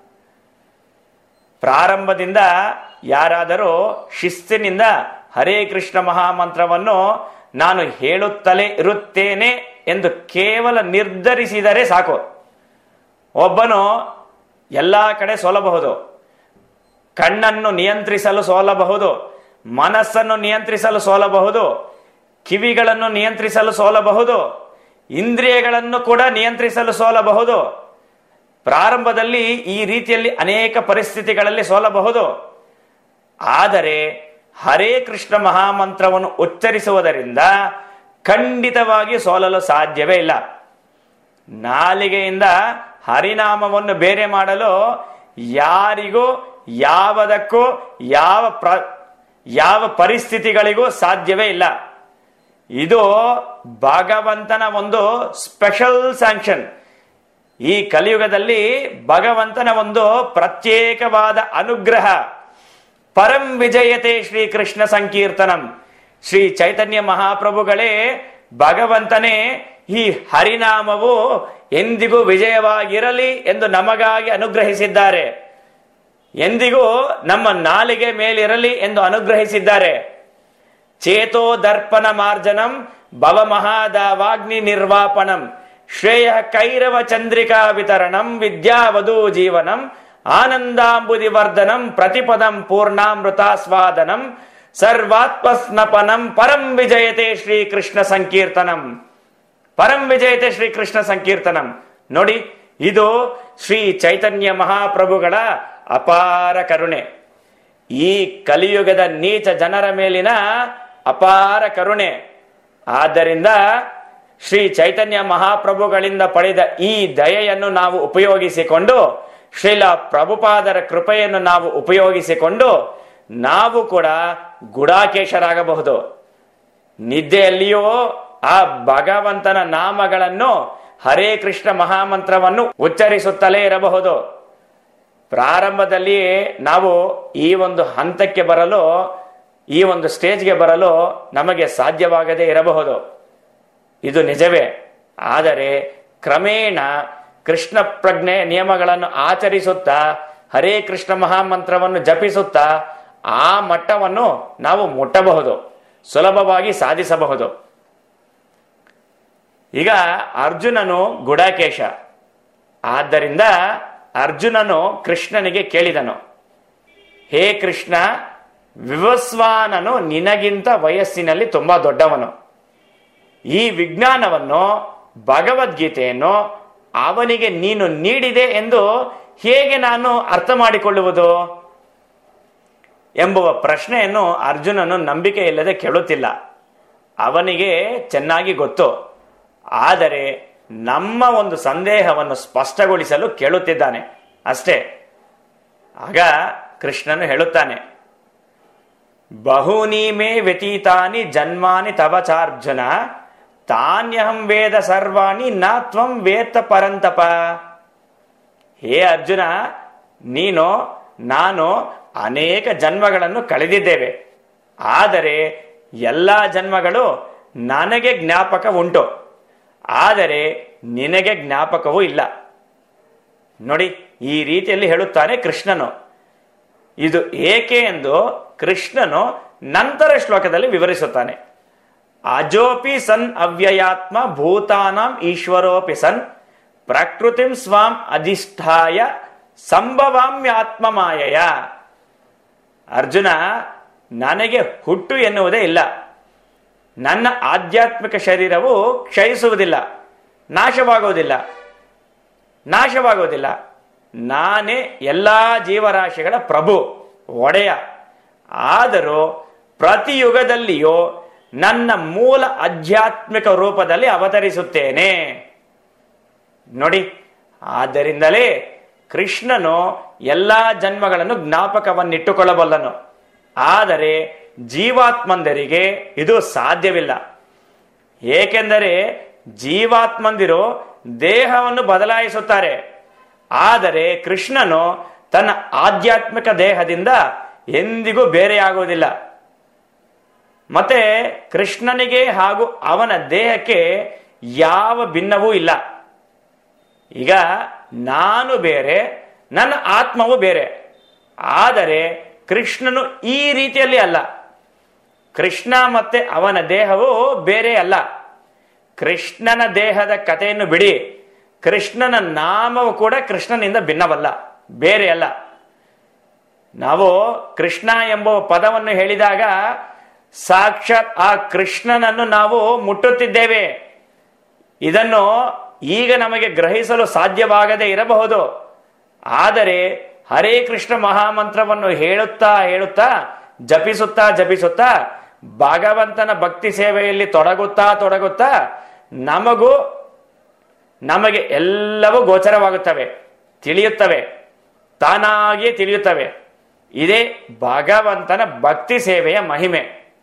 ಪ್ರಾರಂಭದಿಂದ ಯಾರಾದರೂ ಶಿಸ್ತಿನಿಂದ ಹರೇ ಕೃಷ್ಣ ಮಹಾಮಂತ್ರವನ್ನು ನಾನು ಹೇಳುತ್ತಲೇ ಇರುತ್ತೇನೆ ಎಂದು ಕೇವಲ ನಿರ್ಧರಿಸಿದರೆ ಸಾಕು. ಒಬ್ಬನು ಎಲ್ಲ ಕಡೆ ಸೋಲಬಹುದು, ಕಣ್ಣನ್ನು ನಿಯಂತ್ರಿಸಲು ಸೋಲಬಹುದು, ಮನಸ್ಸನ್ನು ನಿಯಂತ್ರಿಸಲು ಸೋಲಬಹುದು, ಕಿವಿಗಳನ್ನು ನಿಯಂತ್ರಿಸಲು ಸೋಲಬಹುದು, ಇಂದ್ರಿಯಗಳನ್ನು ಕೂಡ ನಿಯಂತ್ರಿಸಲು ಸೋಲಬಹುದು. ಪ್ರಾರಂಭದಲ್ಲಿ ಈ ರೀತಿಯಲ್ಲಿ ಅನೇಕ ಪರಿಸ್ಥಿತಿಗಳಲ್ಲಿ ಸೋಲಬಹುದು. ಆದರೆ ಹರೇ ಕೃಷ್ಣ ಮಹಾಮಂತ್ರವನ್ನು ಉಚ್ಚರಿಸುವುದರಿಂದ ಖಂಡಿತವಾಗಿ ಸೋಲಲು ಸಾಧ್ಯವೇ ಇಲ್ಲ. ನಾಲಿಗೆಯಿಂದ ಹರಿನಾಮವನ್ನು ಬೇರೆ ಮಾಡಲು ಯಾರಿಗೂ ಯಾವುದಕ್ಕೂ ಯಾವ ಪರಿಸ್ಥಿತಿಗಳಿಗೂ ಸಾಧ್ಯವೇ ಇಲ್ಲ. ಇದು ಭಗವಂತನ ಒಂದು ಸ್ಪೆಷಲ್ ಸ್ಯಾಂಕ್ಷನ್. ಈ ಕಲಿಯುಗದಲ್ಲಿ ಭಗವಂತನ ಒಂದು ಪ್ರತ್ಯೇಕವಾದ ಅನುಗ್ರಹ. ಪರಂ ವಿಜಯತೆ ಶ್ರೀ ಕೃಷ್ಣ ಸಂಕೀರ್ತನಂ. ಶ್ರೀ ಚೈತನ್ಯ ಮಹಾಪ್ರಭುಗಳೇ, ಭಗವಂತನೇ ಈ ಹರಿನಾಮವು ಎಂದಿಗೂ ವಿಜಯವಾಗಿರಲಿ ಎಂದು ನಮಗಾಗಿ ಅನುಗ್ರಹಿಸಿದ್ದಾರೆ. ಎಂದಿಗೂ ನಮ್ಮ ನಾಲಿಗೆ ಮೇಲಿರಲಿ ಎಂದು ಅನುಗ್ರಹಿಸಿದ್ದಾರೆ. ಚೇತೋ ದರ್ಪಣ ಮಾರ್ಜನಂ ಭವ ಮಹಾದಾವಾಗ್ನಿ ನಿರ್ವಾಪಣಂ ಶ್ರೇಯ ಕೈರವ ಚಂದ್ರಿಕಾ ವಿತರಣಂ ವಿದ್ಯಾವಧೂ ಜೀವನಂ ಆನಂದಾಂಬುದಿ ವರ್ಧನಂ ಪ್ರತಿಪದಂ ಪೂರ್ಣಾಮೃತಾಸ್ವಾದನಂ ಸರ್ವಾತ್ಮಸ್ನಪನಂ ಪರಂ ವಿಜಯತೆ ಶ್ರೀ ಕೃಷ್ಣ ಸಂಕೀರ್ತನಂ. ಪರಂ ವಿಜಯತೆ ಶ್ರೀ ಕೃಷ್ಣ ಸಂಕೀರ್ತನಂ. ನೋಡಿ, ಇದು ಶ್ರೀ ಚೈತನ್ಯ ಮಹಾಪ್ರಭುಗಳ ಅಪಾರ ಕರುಣೆ. ಈ ಕಲಿಯುಗದ ನೀಚ ಜನರ ಮೇಲಿನ ಅಪಾರ ಕರುಣೆ. ಆದ್ದರಿಂದ ಶ್ರೀ ಚೈತನ್ಯ ಮಹಾಪ್ರಭುಗಳಿಂದ ಪಡೆದ ಈ ದಯೆಯನ್ನು ನಾವು ಉಪಯೋಗಿಸಿಕೊಂಡು, ಶ್ರೀಲ ಪ್ರಭುಪಾದರ ಕೃಪೆಯನ್ನು ನಾವು ಉಪಯೋಗಿಸಿಕೊಂಡು ನಾವು ಕೂಡ ಗುಡಾಕೇಶರಾಗಬಹುದು. ನಿದ್ದೆಯಲ್ಲಿಯೂ ಆ ಭಗವಂತನ ನಾಮಗಳನ್ನು, ಹರೇ ಕೃಷ್ಣ ಮಹಾಮಂತ್ರವನ್ನು ಉಚ್ಚರಿಸುತ್ತಲೇ ಇರಬಹುದು. ಪ್ರಾರಂಭದಲ್ಲಿ ನಾವು ಈ ಒಂದು ಹಂತಕ್ಕೆ ಬರಲು, ಈ ಒಂದು ಸ್ಟೇಜ್ಗೆ ಬರಲು ನಮಗೆ ಸಾಧ್ಯವಾಗದೇ ಇರಬಹುದು. ಇದು ನಿಜವೇ. ಆದರೆ ಕ್ರಮೇಣ ಕೃಷ್ಣ ಪ್ರಜ್ಞೆ ನಿಯಮಗಳನ್ನು ಆಚರಿಸುತ್ತಾ, ಹರೇ ಕೃಷ್ಣ ಮಹಾಮಂತ್ರವನ್ನು ಜಪಿಸುತ್ತಾ ಆ ಮಟ್ಟವನ್ನು ನಾವು ಮುಟ್ಟಬಹುದು, ಸುಲಭವಾಗಿ ಸಾಧಿಸಬಹುದು. ಈಗ ಅರ್ಜುನನು ಗುಡಾಕೇಶ. ಆದ್ದರಿಂದ ಅರ್ಜುನನು ಕೃಷ್ಣನಿಗೆ ಕೇಳಿದನು, ಹೇ ಕೃಷ್ಣ, ವಿವಸ್ವಾನನು ನಿನಗಿಂತ ವಯಸ್ಸಿನಲ್ಲಿ ತುಂಬಾ ದೊಡ್ಡವನು. ಈ ವಿಜ್ಞಾನವನ್ನು, ಭಗವದ್ಗೀತೆಯನ್ನು ಅವನಿಗೆ ನೀನು ನೀಡಿದೆ ಎಂದು ಹೇಗೆ ನಾನು ಅರ್ಥ ಮಾಡಿಕೊಳ್ಳುವುದು ಎಂಬುವ ಪ್ರಶ್ನೆಯನ್ನು ಅರ್ಜುನನು ನಂಬಿಕೆ ಇಲ್ಲದೆ ಕೇಳುತ್ತಿಲ್ಲ. ಅವನಿಗೆ ಚೆನ್ನಾಗಿ ಗೊತ್ತು. ಆದರೆ ನಮ್ಮ ಒಂದು ಸಂದೇಹವನ್ನು ಸ್ಪಷ್ಟಗೊಳಿಸಲು ಕೇಳುತ್ತಿದ್ದಾನೆ ಅಷ್ಟೇ. ಆಗ ಕೃಷ್ಣನು ಹೇಳುತ್ತಾನೆ, ಬಹೂನಿ ಮೇ ವ್ಯತೀತಾನಿ ಜನ್ಮಾನಿ ತವ ಚಾರ್ಜುನ ತಾನ್ಯಹಂ ವೇದ ಸರ್ವಾಣಿ ನ ತ್ವಂ ವೇತ್ತ ಪರಂತಪ. ಹೇ ಅರ್ಜುನ, ನೀನು ನಾನು ಅನೇಕ ಜನ್ಮಗಳನ್ನು ಕಳೆದಿದ್ದೇವೆ. ಆದರೆ ಎಲ್ಲ ಜನ್ಮಗಳು ನನಗೆ ಜ್ಞಾಪಕ ಉಂಟು, ಆದರೆ ನಿನಗೆ ಜ್ಞಾಪಕವೂ ಇಲ್ಲ. ನೋಡಿ, ಈ ರೀತಿಯಲ್ಲಿ ಹೇಳುತ್ತಾನೆ ಕೃಷ್ಣನು. ಇದು ಏಕೆ ಎಂದು ಕೃಷ್ಣನು ನಂತರ ಶ್ಲೋಕದಲ್ಲಿ ವಿವರಿಸುತ್ತಾನೆ. ಅಜೋಪಿ ಸನ್ ಅವ್ಯಯಾತ್ಮ ಭೂತಾನಾಂ ಈಶ್ವರೋಪಿ ಸನ್ ಪ್ರಕೃತಿಂ ಸ್ವಾಂ ಅಧಿಷ್ಠಾಯ ಸಂಭವಾಮ್ಯಾತ್ಮ ಮಾಯಯ. ಅರ್ಜುನ, ನನಗೆ ಹುಟ್ಟು ಎನ್ನುವುದೇ ಇಲ್ಲ. ನನ್ನ ಆಧ್ಯಾತ್ಮಿಕ ಶರೀರವು ಕ್ಷಯಿಸುವುದಿಲ್ಲ, ನಾಶವಾಗುವುದಿಲ್ಲ. ನಾನೇ ಎಲ್ಲಾ ಜೀವರಾಶಿಗಳ ಪ್ರಭು, ಒಡೆಯ. ಆದರೂ ಪ್ರತಿ ಯುಗದಲ್ಲಿಯೂ ನನ್ನ ಮೂಲ ಆಧ್ಯಾತ್ಮಿಕ ರೂಪದಲ್ಲಿ ಅವತರಿಸುತ್ತೇನೆ. ನೋಡಿ, ಆದ್ದರಿಂದಲೇ ಕೃಷ್ಣನು ಎಲ್ಲಾ ಜನ್ಮಗಳನ್ನು ಜ್ಞಾಪಕವನ್ನಿಟ್ಟುಕೊಳ್ಳಬಲ್ಲನು. ಆದರೆ ಜೀವಾತ್ಮಂದರಿಗೆ ಇದು ಸಾಧ್ಯವಿಲ್ಲ. ಏಕೆಂದರೆ ಜೀವಾತ್ಮಂದಿರು ದೇಹವನ್ನು ಬದಲಾಯಿಸುತ್ತಾರೆ. ಆದರೆ ಕೃಷ್ಣನು ತನ್ನ ಆಧ್ಯಾತ್ಮಿಕ ದೇಹದಿಂದ ಎಂದಿಗೂ ಬೇರೆಯಾಗುವುದಿಲ್ಲ. ಮತ್ತೆ ಕೃಷ್ಣನಿಗೆ ಹಾಗೂ ಅವನ ದೇಹಕ್ಕೆ ಯಾವ ಭಿನ್ನವೂ ಇಲ್ಲ. ಈಗ ನಾನು ಬೇರೆ, ನನ್ನ ಆತ್ಮವು ಬೇರೆ. ಆದರೆ ಕೃಷ್ಣನು ಈ ರೀತಿಯಲ್ಲಿ ಅಲ್ಲ. ಕೃಷ್ಣ ಮತ್ತೆ ಅವನ ದೇಹವು ಬೇರೆ ಅಲ್ಲ. ಕೃಷ್ಣನ ದೇಹದ ಕಥೆಯನ್ನು ಬಿಡಿ, ಕೃಷ್ಣನ ನಾಮವು ಕೂಡ ಕೃಷ್ಣನಿಂದ ಭಿನ್ನವಲ್ಲ, ಬೇರೆ ಅಲ್ಲ. ನಾವು ಕೃಷ್ಣ ಎಂಬ ಪದವನ್ನು ಹೇಳಿದಾಗ ಸಾಕ್ಷಾತ್ ಆ ಕೃಷ್ಣನನ್ನು ನಾವು ಮುಟ್ಟುತ್ತಿದ್ದೇವೆ. ಇದನ್ನು ಈಗ ನಮಗೆ ಗ್ರಹಿಸಲು ಸಾಧ್ಯವಾಗದೇ ಇರಬಹುದು. ಆದರೆ ಹರೇ ಕೃಷ್ಣ ಮಹಾಮಂತ್ರವನ್ನು ಹೇಳುತ್ತಾ ಜಪಿಸುತ್ತಾ ಭಗವಂತನ ಭಕ್ತಿ ಸೇವೆಯಲ್ಲಿ ತೊಡಗುತ್ತಾ ನಮಗೆ ಎಲ್ಲವೂ ಗೋಚರವಾಗುತ್ತವೆ, ತಾನಾಗಿಯೇ ತಿಳಿಯುತ್ತವೆ. ಇದೇ ಭಗವಂತನ ಭಕ್ತಿ ಸೇವೆಯ ಮಹಿಮೆ.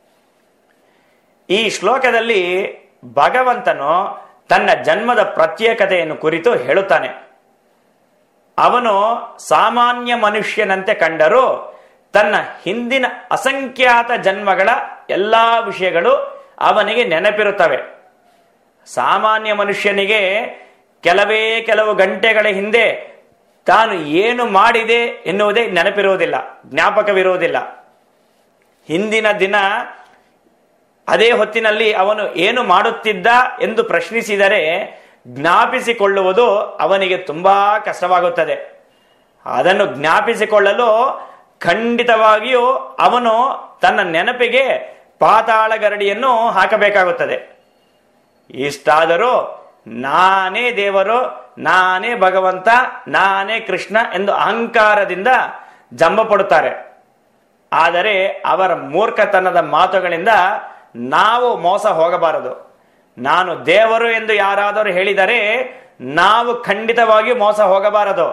ಈ ಶ್ಲೋಕದಲ್ಲಿ ಭಗವಂತನು ತನ್ನ ಜನ್ಮದ ಪ್ರತ್ಯೇಕತೆಯನ್ನು ಕುರಿತು ಹೇಳುತ್ತಾನೆ. ಅವನು ಸಾಮಾನ್ಯ ಮನುಷ್ಯನಂತೆ ಕಂಡರೂ ತನ್ನ ಹಿಂದಿನ ಅಸಂಖ್ಯಾತ ಜನ್ಮಗಳ ಎಲ್ಲಾ ವಿಷಯಗಳು ಅವನಿಗೆ ನೆನಪಿರುತ್ತವೆ. ಸಾಮಾನ್ಯ ಮನುಷ್ಯನಿಗೆ ಕೆಲವು ಗಂಟೆಗಳ ಹಿಂದೆ ತಾನು ಏನು ಮಾಡಿದೆ ಎನ್ನುವುದೇ ನೆನಪಿರುವುದಿಲ್ಲ, ಜ್ಞಾಪಕವಿರುವುದಿಲ್ಲ. ಹಿಂದಿನ ದಿನ ಅದೇ ಹೊತ್ತಿನಲ್ಲಿ ಅವನು ಏನು ಮಾಡುತ್ತಿದ್ದ ಎಂದು ಪ್ರಶ್ನಿಸಿದರೆ ಜ್ಞಾಪಿಸಿಕೊಳ್ಳುವುದು ಅವನಿಗೆ ತುಂಬಾ ಕಷ್ಟವಾಗುತ್ತದೆ. ಅದನ್ನು ಜ್ಞಾಪಿಸಿಕೊಳ್ಳಲು ಖಂಡಿತವಾಗಿಯೂ ಅವನು ತನ್ನ ನೆನಪಿಗೆ ಪಾತಾಳ ಗರಡಿಯನ್ನು ಹಾಕಬೇಕಾಗುತ್ತದೆ. ಇಷ್ಟಾದರೂ ನಾನೇ ದೇವರು, ನಾನೇ ಭಗವಂತ, ನಾನೇ ಕೃಷ್ಣ ಎಂದು ಅಹಂಕಾರದಿಂದ ಜಂಬ ಪಡುತ್ತಾರೆ. ಆದರೆ ಅವರ ಮೂರ್ಖತನದ ಮಾತುಗಳಿಂದ ನಾವು ಮೋಸ ಹೋಗಬಾರದು. ನಾನು ದೇವರು ಎಂದು ಯಾರಾದರೂ ಹೇಳಿದರೆ ನಾವು ಖಂಡಿತವಾಗಿಯೂ ಮೋಸ ಹೋಗಬಾರದು.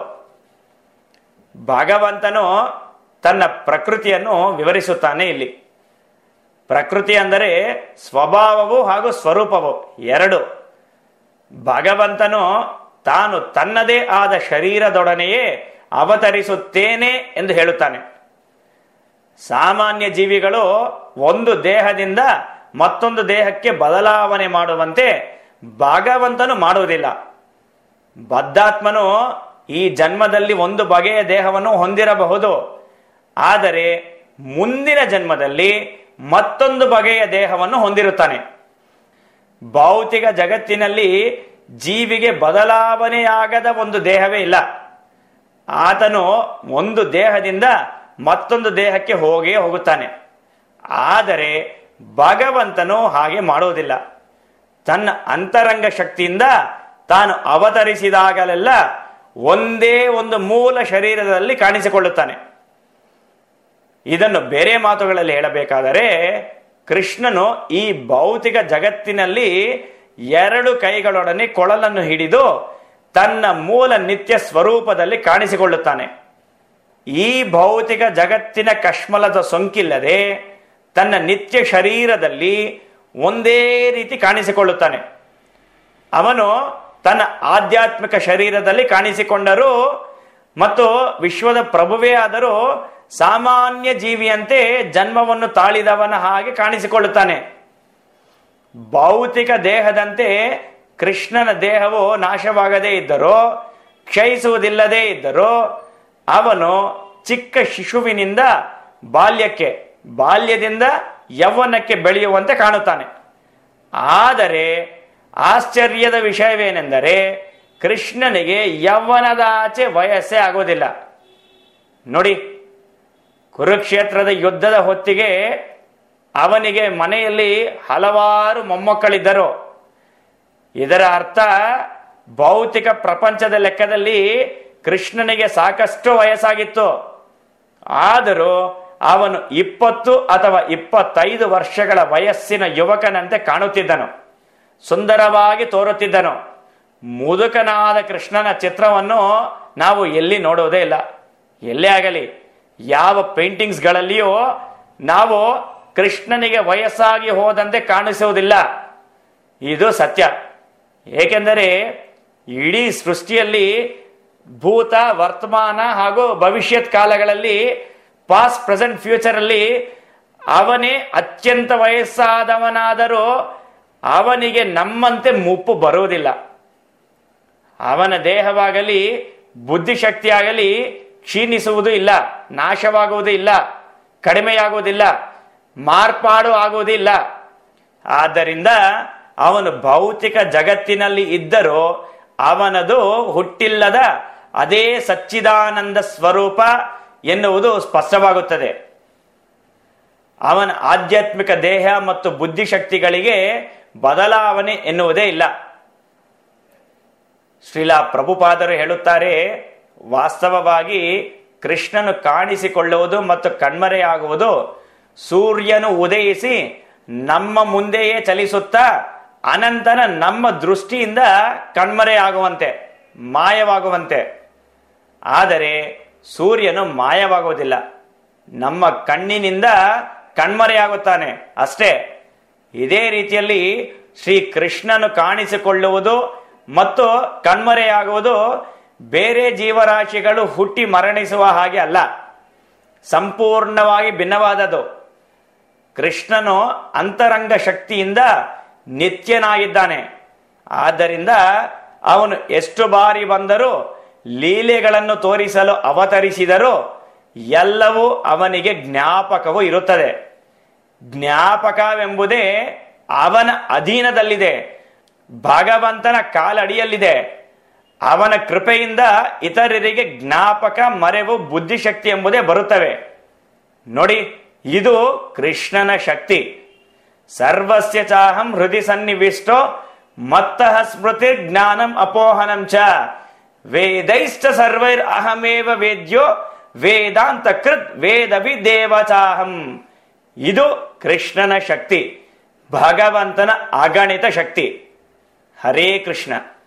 ಭಗವಂತನು ತನ್ನ ಪ್ರಕೃತಿಯನ್ನು ವಿವರಿಸುತ್ತಾನೆ ಇಲ್ಲಿ. ಪ್ರಕೃತಿ ಅಂದರೆ ಸ್ವಭಾವವು ಹಾಗೂ ಸ್ವರೂಪವು ಎರಡು. ಭಗವಂತನು ತಾನು ತನ್ನದೇ ಆದ ಶರೀರದೊಡನೆಯೇ ಅವತರಿಸುತ್ತೇನೆ ಎಂದು ಹೇಳುತ್ತಾನೆ. ಸಾಮಾನ್ಯ ಜೀವಿಗಳು ಒಂದು ದೇಹದಿಂದ ಮತ್ತೊಂದು ದೇಹಕ್ಕೆ ಬದಲಾವಣೆ ಮಾಡುವಂತೆ ಭಗವಂತನು ಮಾಡುವುದಿಲ್ಲ. ಬದ್ಧಾತ್ಮನು ಈ ಜನ್ಮದಲ್ಲಿ ಒಂದು ಬಗೆಯ ದೇಹವನ್ನು ಹೊಂದಿರಬಹುದು, ಆದರೆ ಮುಂದಿನ ಜನ್ಮದಲ್ಲಿ ಮತ್ತೊಂದು ಬಗೆಯ ದೇಹವನ್ನು ಹೊಂದಿರುತ್ತಾನೆ. ಭೌತಿಕ ಜಗತ್ತಿನಲ್ಲಿ ಜೀವಿಗೆ ಬದಲಾವಣೆಯಾಗದ ಒಂದು ದೇಹವೇ ಇಲ್ಲ. ಆತನು ಒಂದು ದೇಹದಿಂದ ಮತ್ತೊಂದು ದೇಹಕ್ಕೆ ಹೋಗುತ್ತಾನೆ. ಆದರೆ ಭಗವಂತನು ಹಾಗೆ ಮಾಡುವುದಿಲ್ಲ. ತನ್ನ ಅಂತರಂಗ ಶಕ್ತಿಯಿಂದ ತಾನು ಅವತರಿಸಿದಾಗಲೆಲ್ಲ ಒಂದೇ ಒಂದು ಮೂಲ ಶರೀರದಲ್ಲಿ ಕಾಣಿಸಿಕೊಳ್ಳುತ್ತಾನೆ. ಇದನ್ನು ಬೇರೆ ಮಾತುಗಳಲ್ಲಿ ಹೇಳಬೇಕಾದರೆ ಕೃಷ್ಣನು ಈ ಭೌತಿಕ ಜಗತ್ತಿನಲ್ಲಿ ಎರಡು ಕೈಗಳೊಡನೆ ಕೊಳಲನ್ನು ಹಿಡಿದು ತನ್ನ ಮೂಲ ನಿತ್ಯ ಸ್ವರೂಪದಲ್ಲಿ ಕಾಣಿಸಿಕೊಳ್ಳುತ್ತಾನೆ. ಈ ಭೌತಿಕ ಜಗತ್ತಿನ ಕಶ್ಮಲದ ಸೋಂಕಿಲ್ಲದೆ ತನ್ನ ನಿತ್ಯ ಶರೀರದಲ್ಲಿ ಒಂದೇ ರೀತಿ ಕಾಣಿಸಿಕೊಳ್ಳುತ್ತಾನೆ. ಅವನು ತನ್ನ ಆಧ್ಯಾತ್ಮಿಕ ಶರೀರದಲ್ಲಿ ಕಾಣಿಸಿಕೊಂಡರೂ ಮತ್ತು ವಿಶ್ವದ ಪ್ರಭುವೇ ಆದರೂ ಸಾಮಾನ್ಯ ಜೀವಿಯಂತೆ ಜನ್ಮವನ್ನು ತಾಳಿದವನ ಹಾಗೆ ಕಾಣಿಸಿಕೊಳ್ಳುತ್ತಾನೆ. ಭೌತಿಕ ದೇಹದಂತೆ ಕೃಷ್ಣನ ದೇಹವು ನಾಶವಾಗದೇ ಇದ್ದರೂ, ಕ್ಷಯಿಸುವುದಿಲ್ಲದೇ ಇದ್ದರೂ ಅವನು ಚಿಕ್ಕ ಶಿಶುವಿನಿಂದ ಬಾಲ್ಯದಿಂದ ಯೌವನಕ್ಕೆ ಬೆಳೆಯುವಂತೆ ಕಾಣುತ್ತಾನೆ. ಆದರೆ ಆಶ್ಚರ್ಯದ ವಿಷಯವೇನೆಂದರೆ ಕೃಷ್ಣನಿಗೆ ಯೌವನದ ಆಚೆ ವಯಸ್ಸೇ ಆಗೋದಿಲ್ಲ. ನೋಡಿ, ಕುರುಕ್ಷೇತ್ರದ ಯುದ್ಧದ ಹೊತ್ತಿಗೆ ಅವನಿಗೆ ಮನೆಯಲ್ಲಿ ಹಲವಾರು ಮೊಮ್ಮಕ್ಕಳಿದ್ದರು. ಇದರ ಅರ್ಥ ಭೌತಿಕ ಪ್ರಪಂಚದ ಲೆಕ್ಕದಲ್ಲಿ ಕೃಷ್ಣನಿಗೆ ಸಾಕಷ್ಟು ವಯಸ್ಸಾಗಿತ್ತು. ಆದರೂ ಅವನು 20 ಅಥವಾ 25 ವರ್ಷಗಳ ವಯಸ್ಸಿನ ಯುವಕನಂತೆ ಕಾಣುತ್ತಿದ್ದನು, ಸುಂದರವಾಗಿ ತೋರುತ್ತಿದ್ದನು. ಮುದುಕನಾದ ಕೃಷ್ಣನ ಚಿತ್ರವನ್ನು ನಾವು ಎಲ್ಲಿ ನೋಡುವುದೇ ಇಲ್ಲ. ಎಲ್ಲೇ ಆಗಲಿ, ಯಾವ ಪೇಂಟಿಂಗ್ಸ್ಗಳಲ್ಲಿಯೂ ನಾವು ಕೃಷ್ಣನಿಗೆ ವಯಸ್ಸಾಗಿ ಹೋದಂತೆ ಕಾಣಿಸುವುದಿಲ್ಲ. ಇದು ಸತ್ಯ. ಏಕೆಂದರೆ ಇಡೀ ಸೃಷ್ಟಿಯಲ್ಲಿ ಭೂತ, ವರ್ತಮಾನ ಹಾಗೂ ಭವಿಷ್ಯತ್ ಕಾಲಗಳಲ್ಲಿ, ಪಾಸ್ಟ್, ಪ್ರೆಸೆಂಟ್, ಫ್ಯೂಚರ್ ಅಲ್ಲಿ ಅವನೇ ಅತ್ಯಂತ ವಯಸ್ಸಾದವನಾದರೂ ಅವನಿಗೆ ನಮ್ಮಂತೆ ಮುಪ್ಪು ಬರುವುದಿಲ್ಲ. ಅವನ ದೇಹವಾಗಲಿ ಬುದ್ಧಿಶಕ್ತಿಯಾಗಲಿ ಕ್ಷೀಣಿಸುವುದು ಇಲ್ಲ, ನಾಶವಾಗುವುದೂ ಇಲ್ಲ, ಕಡಿಮೆಯಾಗುವುದಿಲ್ಲ, ಮಾರ್ಪಾಡು ಆಗುವುದಿಲ್ಲ. ಆದ್ದರಿಂದ ಅವನು ಭೌತಿಕ ಜಗತ್ತಿನಲ್ಲಿ ಇದ್ದರೂ ಅವನದು ಹುಟ್ಟಿಲ್ಲದ ಅದೇ ಸಚ್ಚಿದಾನಂದ ಸ್ವರೂಪ ಎನ್ನುವುದು ಸ್ಪಷ್ಟವಾಗುತ್ತದೆ. ಅವನ ಆಧ್ಯಾತ್ಮಿಕ ದೇಹ ಮತ್ತು ಬುದ್ಧಿಶಕ್ತಿಗಳಿಗೆ ಬದಲಾವಣೆ ಎನ್ನುವುದೇ ಇಲ್ಲ. ಶ್ರೀಲಾ ಪ್ರಭುಪಾದರು ಹೇಳುತ್ತಾರೆ, ವಾಸ್ತವವಾಗಿ ಕೃಷ್ಣನು ಕಾಣಿಸಿಕೊಳ್ಳುವುದು ಮತ್ತು ಕಣ್ಮರೆಯಾಗುವುದು ಸೂರ್ಯನು ಉದಯಿಸಿ ನಮ್ಮ ಮುಂದೆಯೇ ಚಲಿಸುತ್ತಾ ಅನಂತರ ನಮ್ಮ ದೃಷ್ಟಿಯಿಂದ ಕಣ್ಮರೆಯಾಗುವಂತೆ, ಮಾಯವಾಗುವಂತೆ. ಆದರೆ ಸೂರ್ಯನು ಮಾಯವಾಗುವುದಿಲ್ಲ, ನಮ್ಮ ಕಣ್ಣಿನಿಂದ ಕಣ್ಮರೆಯಾಗುತ್ತಾನೆ ಅಷ್ಟೇ. ಇದೇ ರೀತಿಯಲ್ಲಿ ಶ್ರೀ ಕೃಷ್ಣನು ಕಾಣಿಸಿಕೊಳ್ಳುವುದು ಮತ್ತು ಕಣ್ಮರೆಯಾಗುವುದು ಬೇರೆ ಜೀವರಾಶಿಗಳು ಹುಟ್ಟಿ ಮರಣಿಸುವ ಹಾಗೆ ಅಲ್ಲ, ಸಂಪೂರ್ಣವಾಗಿ ಭಿನ್ನವಾದದ್ದು. ಕೃಷ್ಣನು ಅಂತರಂಗ ಶಕ್ತಿಯಿಂದ ನಿತ್ಯನಾಗಿದ್ದಾನೆ. ಆದ್ದರಿಂದ ಅವನು ಎಷ್ಟು ಬಾರಿ ಬಂದರೂ, ಲೀಲೆಗಳನ್ನು ತೋರಿಸಲು ಅವತರಿಸಿದರೂ ಎಲ್ಲವೂ ಅವನಿಗೆ ಜ್ಞಾಪಕವೂ ಇರುತ್ತದೆ. ಜ್ಞಾಪಕವೆಂಬುದೇ ಅವನ ಅಧೀನದಲ್ಲಿದೆ, ಭಗವಂತನ ಕಾಲಡಿಯಲ್ಲಿದೆ. ಅವನ ಕೃಪೆಯಿಂದ ಇತರರಿಗೆ ಜ್ಞಾಪಕ, ಮರೆವು, ಬುದ್ಧಿಶಕ್ತಿ ಎಂಬುದೇ ಬರುತ್ತವೆ. ನೋಡಿ, ಇದು ಕೃಷ್ಣನ ಶಕ್ತಿ. ಸರ್ವಸ್ಯ ಚಾಹಂ ಹೃದಯ ಸನ್ನಿವಿಷ್ಟೋ ಮತ್ತಃ ಸ್ಮೃತಿ ಜ್ಞಾನಂ ಅಪೋಹನಂ ಚ ವೇದೈಶ್ಚ ಸರ್ವೈರ್ ಅಹಮೇವ ವೇದ್ಯೋ ವೇದಾಂತ ಕೃತ್ ವೇದವಿದೇವ ಚಾಹಂ. ಇದು ಕೃಷ್ಣನ ಶಕ್ತಿ, ಭಗವಂತನ ಅಗಣಿತ ಶಕ್ತಿ. ಹರೇ ಕೃಷ್ಣ.